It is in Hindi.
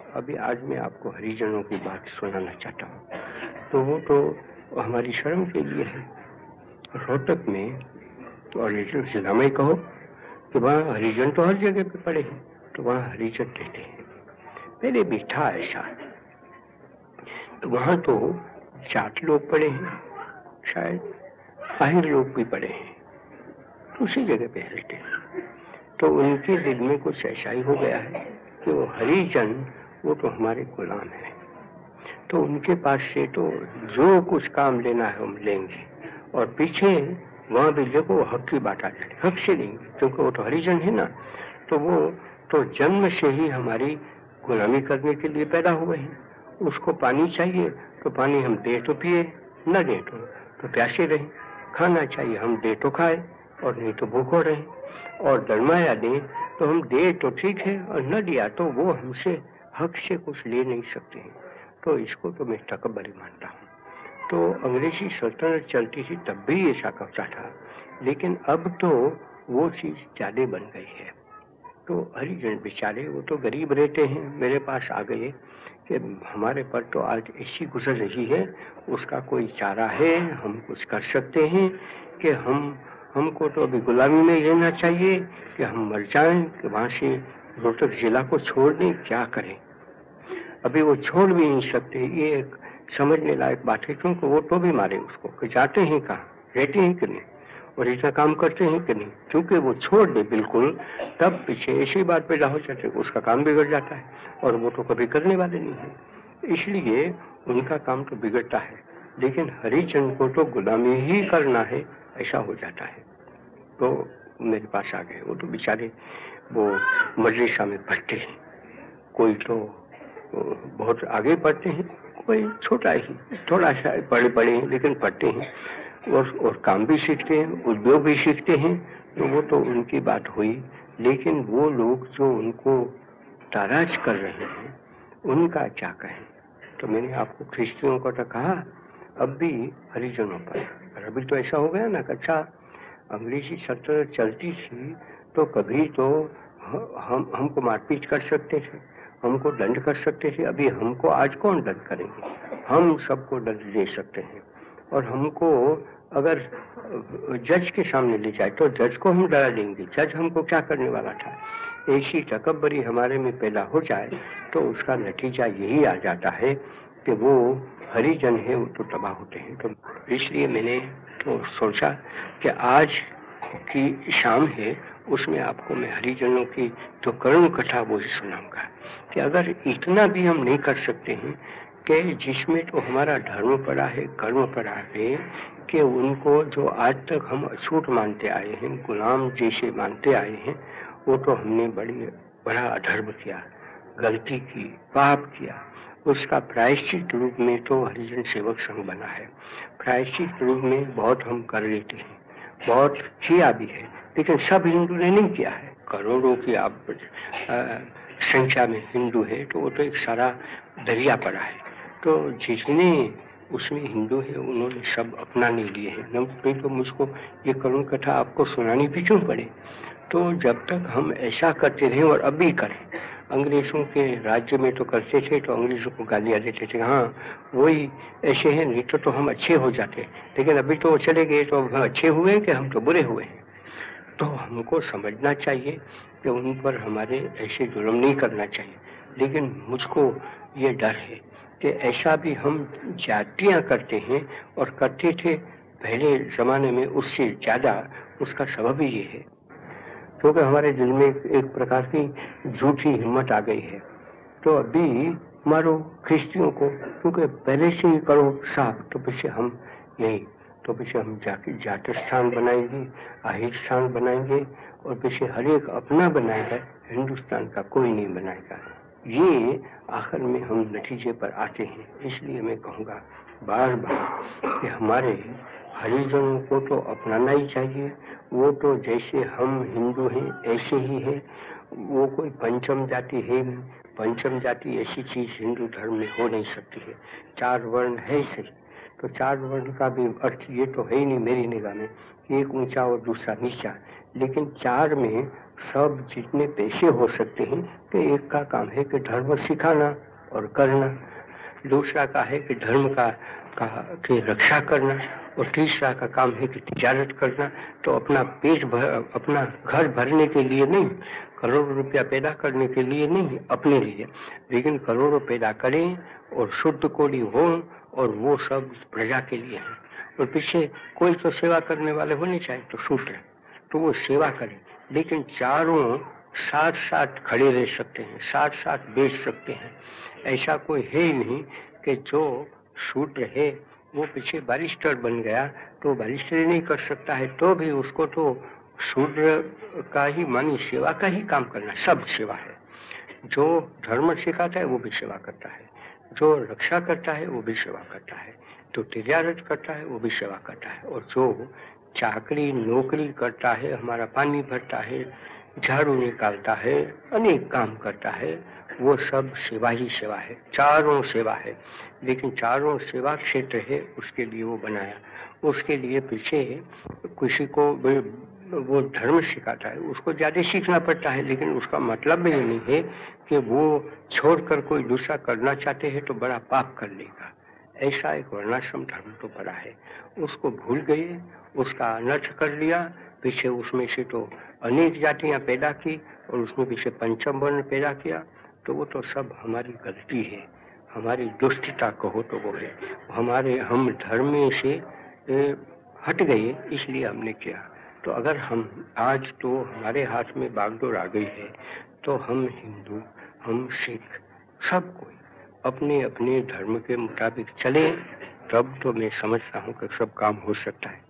अभी आज मैं आपको हरिजनों की बात सुनाना चाहता हूँ। तो वो तो हमारी शर्म के लिए है। रोहतक में और जिला में कहो कि वहाँ हरिजन तो हर जगह पे पड़े हैं, तो वहाँ हरिजन रहते हैं। पहले भी था ऐसा। तो वहाँ तो जाट लोग पड़े हैं, शायद आहिर लोग भी पड़े हैं, तो उसी जगह पे रहते हैं। तो उनके दिल में कुछ ऐसा ही हो गया है कि वो हरिजन वो तो हमारे गुलाम है। तो उनके पास से तो जो कुछ काम लेना है हम लेंगे, और पीछे वहाँ भी देखो हक की बात आ जाए, हक से लेंगे, क्योंकि वो तो हरिजन है ना। तो वो तो जन्म से ही हमारी गुलामी करने के लिए पैदा हुए हैं। उसको पानी चाहिए तो पानी हम दे तो पिए, न दे तो प्यासे रहें। खाना चाहिए हम दे तो खाए, और नहीं तो भूखो रहें। और दरमाया दें तो हम दे तो ठीक है, और न दिया तो वो हमसे हक से कुछ ले नहीं सकते हैं। तो इसको तो मैं तकब्बरी मानता हूँ। तो अंग्रेजी सल्तनत चलती थी तब भी ऐसा करता था, लेकिन अब तो वो चीज़ ज़्यादा बन गई है। तो हरिजन बेचारे वो तो गरीब रहते हैं, मेरे पास आ गए कि हमारे पर तो आज ऐसी गुजर रही है, उसका कोई चारा है, हम कुछ कर सकते हैं कि हमको तो अभी गुलामी में ही रहना चाहिए कि हम मर जाएं, कि वहाँ से रोहतक जिला को छोड़ दें, क्या करें। अभी वो छोड़ भी नहीं सकते, ये एक समझने लायक बात है, क्योंकि वो तो भी मारे उसको कि जाते हैं कहाँ, रहते हैं कि नहीं, और इतना काम करते हैं कि नहीं। क्योंकि वो छोड़ दे बिल्कुल, तब पीछे ऐसी बात पैदा हो जाती है, उसका काम बिगड़ जाता है, और वो तो कभी करने वाले नहीं है। इसलिए उनका काम तो बिगड़ता है, लेकिन हरिजन को तो गुलामी ही करना है, ऐसा हो जाता है। तो मेरे पास आ गए, वो तो बेचारे वो मदरसा में पढ़ते हैं, कोई तो बहुत आगे पढ़ते हैं, कोई छोटा ही थोड़ा सा पढ़े हैं, लेकिन पढ़ते हैं, और काम भी सीखते हैं, उद्योग भी सीखते हैं। तो वो तो उनकी बात हुई, लेकिन वो लोग जो उनको ताराज कर रहे हैं, उनका क्या कहें। तो मैंने आपको ख्रिस्तियों को तो कहा, अब भी हरिजनों पर। और अभी तो ऐसा हो गया ना कि अच्छा, अंग्रेजी सल्तनत चलती थी तो कभी तो हमको मारपीट कर सकते थे, हमको दंड कर सकते थे। अभी हमको आज कौन दंड करेंगे, हम सबको दंड दे सकते हैं। और हमको अगर जज के सामने ले जाए तो जज को हम डरा देंगे, जज हमको क्या करने वाला था। ऐसी तकब्बरी हमारे में पैदा हो जाए तो उसका नतीजा यही आ जाता है कि वो हरिजन है वो तो तबाह होते हैं। तो इसलिए मैंने तो सोचा कि आज की शाम है, उसमें आपको मैं हरिजनों की जो करुण कथा वो ही सुनाऊंगा, कि अगर इतना भी हम नहीं कर सकते हैं कि जिसमें तो हमारा धर्म पड़ा है, कर्म पड़ा है, कि उनको जो आज तक हम अछूत मानते आए हैं, गुलाम जैसे मानते आए हैं, वो तो हमने बड़ा अधर्म किया, गलती की, पाप किया। उसका प्रायश्चित रूप में तो हरिजन सेवक संघ बना है। प्रायश्चित रूप में बहुत हम कर लेते हैं, बहुत किया भी है, लेकिन सब हिंदू ने नहीं किया है। करोड़ों की आप संख्या में हिंदू है, तो वो तो एक सारा दरिया पड़ा है। तो जितने उसमें हिंदू है उन्होंने सब अपना नहीं लिए हैं। नहीं तो मुझको ये करुण कथा आपको सुनानी भी क्यों पड़े। तो जब तक हम ऐसा करते रहे, और अब भी करें, अंग्रेजों के राज्य में तो करते थे तो अंग्रेजों को गालियाँ देते थे, हाँ वही ऐसे हैं, नहीं तो हम अच्छे हो जाते, लेकिन अभी तो वो चले गए तो हम अच्छे हुए कि हम तो बुरे हुए हैं। तो हमको समझना चाहिए कि उन पर हमारे ऐसे जुल्म नहीं करना चाहिए। लेकिन मुझको ये डर है कि ऐसा भी हम जातियाँ करते हैं, और करते थे पहले ज़माने में उससे ज़्यादा। उसका सबब ही ये है क्योंकि हमारे दिल में एक प्रकार की झूठी हिम्मत आ गई है। तो अभी मारो ख्रिस्तियों को, क्योंकि पहले से ही करो साफ, तो पीछे हम यही, तो पीछे हम जाके जाट स्थान बनाएंगे, आहिर स्थान बनाएंगे, और पीछे हर एक अपना बनाएगा, हिंदुस्तान का कोई नहीं बनाएगा। ये आखिर में हम नतीजे पर आते हैं। इसलिए मैं कहूँगा बार बार कि हमारे हरिजनों को तो अपनाना ही चाहिए। वो तो जैसे हम हिंदू हैं ऐसे ही है, वो कोई पंचम जाति है नहीं। पंचम जाति ऐसी चीज हिंदू धर्म में हो नहीं सकती है। चार वर्ण है सही, तो चार वर्ण का भी अर्थ ये तो है ही नहीं मेरी निगाह में, एक ऊंचा और दूसरा नीचा। लेकिन चार में सब जितने पैसे हो सकते हैं कि एक का काम है कि धर्म सिखाना और करना, दूसरा का है कि धर्म की रक्षा करना, और तीसरा का काम है कि तिजारत करना। तो अपना अपना घर भरने के लिए नहीं, करोड़ों रुपया पैदा करने के लिए नहीं, अपने लिए, लेकिन करोड़ों पैदा करें और शुद्ध कोड़ी हो, और वो सब प्रजा के लिए है। और पीछे कोई तो सेवा करने वाले होने चाहिए, तो शूद्र, तो वो सेवा करें। लेकिन चारों साथ साथ खड़े रह सकते हैं, साथ साथ बैठ सकते हैं। ऐसा कोई है ही नहीं कि जो शूद्र है वो पीछे बैरिस्टर बन गया तो बैरिस्टर नहीं कर सकता है, तो भी उसको तो शूद्र का ही मानी सेवा का ही काम करना, सब सेवा है। जो धर्म सिखाता है वो भी सेवा करता है, जो रक्षा करता है वो भी सेवा करता है, जो तिजारत करता है वो भी सेवा करता है, और जो चाकरी नौकरी करता है, हमारा पानी भरता है, झाड़ू निकालता है, अनेक काम करता है, वो सब सेवा ही सेवा है, चारों सेवा है। लेकिन चारों सेवा क्षेत्र है, उसके लिए वो बनाया। उसके लिए पीछे किसी को वो धर्म सिखाता है, उसको ज़्यादा सीखना पड़ता है, लेकिन उसका मतलब ये नहीं है कि वो छोड़कर कोई दूसरा करना चाहते हैं तो बड़ा पाप कर लेगा। ऐसा एक वर्णाश्रम धर्म तो बड़ा है, उसको भूल गए, उसका अनर्थ कर लिया। पीछे उसमें से तो अनेक जातियां पैदा की और उसमें पीछे पंचम वर्ण पैदा किया, तो वो तो सब हमारी गलती है, हमारी दुष्टता कहो तो वो है। हम धर्म में से हट गए, इसलिए हमने किया। तो अगर हम आज तो हमारे हाथ में बागडोर आ गई है, तो हम हिंदू, हम सिख, सब कोई अपने अपने धर्म के मुताबिक चले, तब तो मैं समझता हूँ कि सब काम हो सकता है।